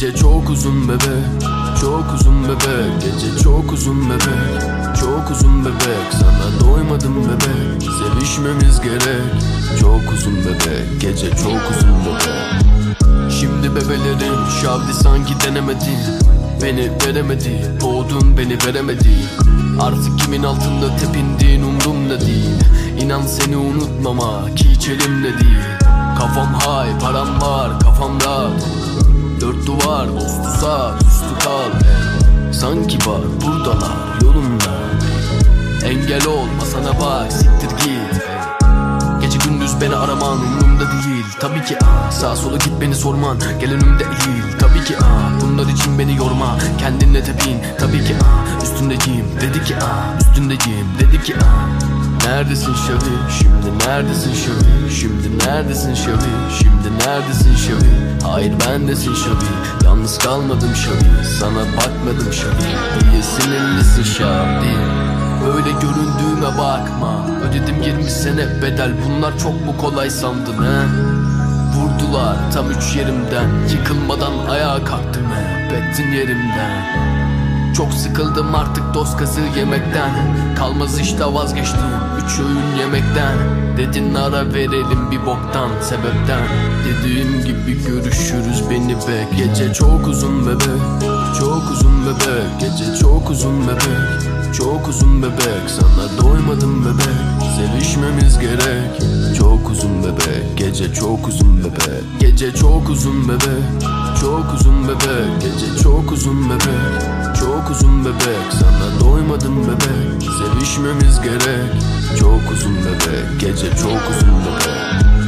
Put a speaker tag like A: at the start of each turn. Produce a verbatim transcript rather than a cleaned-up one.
A: Gece çok uzun bebek, çok uzun bebek. Gece çok uzun bebek, çok uzun bebek. Sana doymadım bebek, sevişmemiz gerek. Çok uzun bebek, gece çok uzun bebek. Şimdi bebelerim şavdi sanki denemedi, beni veremedi, boğdun beni veremedi. Artık kimin altında tepindiğin umrumda değil. İnan seni unutmama ki hiç elimde değil. Kafam high, param var, kafam rahat. Dört duvar, dostu sağ, üstü kal. Sanki var, buradalar, yolumda. Engel olma sana bak, siktir git. Gece gündüz beni araman umurumda değil. Tabii ki ah, sağa sola git beni sorman, gel önümde eğil. Tabii ki ah, bunlar için beni yorma, kendinle tepin. Tabii ki ah, üstündeyim, dedi ki ah, üstündeyim, dedi ki ah. Neredesin Şavi, şimdi neredesin Şavi, şimdi neredesin Şavi, şimdi neredesin Şavi. Hayır bendesin Şavi, yalnız kalmadım Şavi, sana bakmadım Şavi. Niye sinirlisin Şavi? Öyle göründüğüme bakma, ödedim yirmi sene bedel. Bunlar çok mu kolay sandın he? Vurdular tam üç yerimden, yıkılmadan ayağa kalktım he, bettin yerimden. Çok sıkıldım artık dost kazığı yemekten, kalmaz işte vazgeçtim üç öğün yemekten. Dedin ara verelim bir boktan sebepten, dediğim gibi görüşürüz beni bek. Gece çok uzun bebek, çok uzun bebek. Gece çok uzun bebek, çok uzun bebek. Sana doymadım bebek, sevişmemiz gerek. Çok uzun bebek, gece çok uzun bebek. Gece çok uzun bebek, çok uzun bebek. Gece çok uzun bebek, çok uzun bebek. Sana doymadım bebek, sevişmemiz gerek. Çok uzun bebek, gece çok uzun bebek.